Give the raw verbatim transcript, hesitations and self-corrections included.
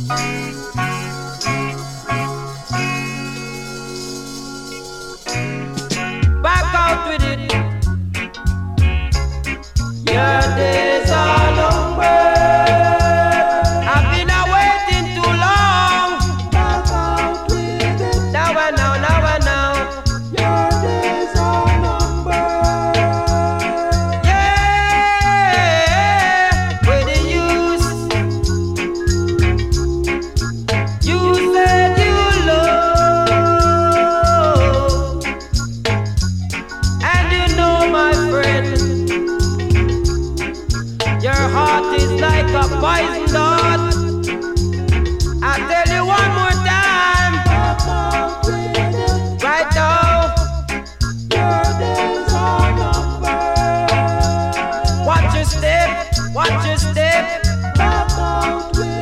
Back out with it. Your days are numbered. I've been waiting too long. Back out with it. Now and now, now and now. Your days are numbered. Yeah, where the use. You said you love, and you know, my friend, your heart is like a poison dart. I tell you one more time, right now, your days are numbered. Watch your step, watch your step.